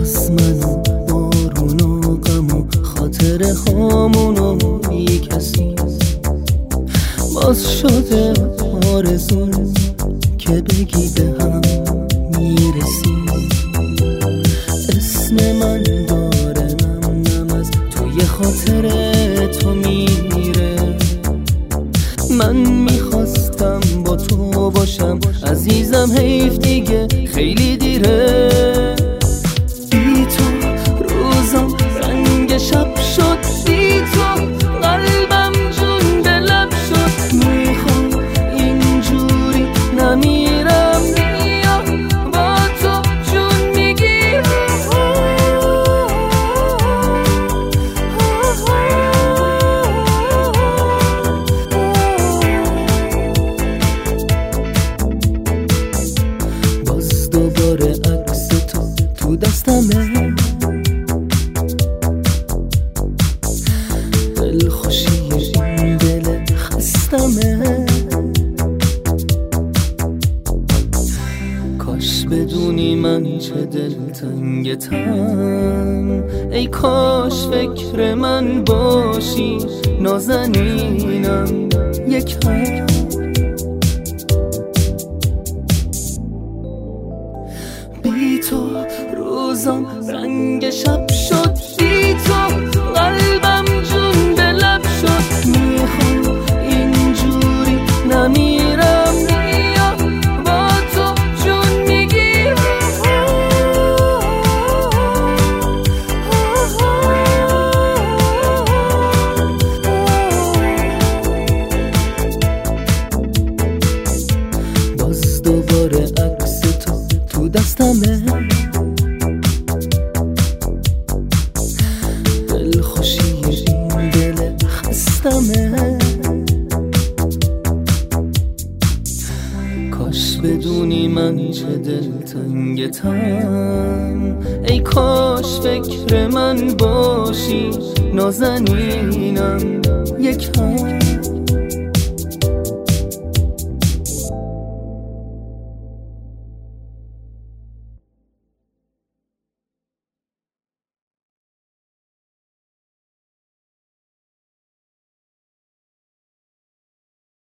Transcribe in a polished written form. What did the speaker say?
باز من و بارون و غم و خاطره هامونو بی کسی باز شده آرزون که بگی به هم میرسی. اسم من داره نم نم از توی خاطره تو میره. من میخواستم با تو باشم عزیزم، حیف دیگه خیلی دیره. بی تو روزم رنگ شب شد، بی تو قلبم جون به لب شد. میخوام اینجوری نمیرم، بیا با تو جون میگیرم. باز دوباره عکس تو دستمه، دلخوشی این دل خستمه. کاش بدونی من چه دلتنگتم، ای کاش فکر من باشی نازنینم یکم. بی تو روزم رنگ شب شد، بی تو قلبم جون به لب شد. میخوام اینجوری نمیرم، بیا با تو جون میگیرم. باز دوباره عکس تو دستمه، دلخوشی این دل خستمه. کاش بدونی من چه دلتنگتم، ای کاش فکر من باشی نازنینم یکم.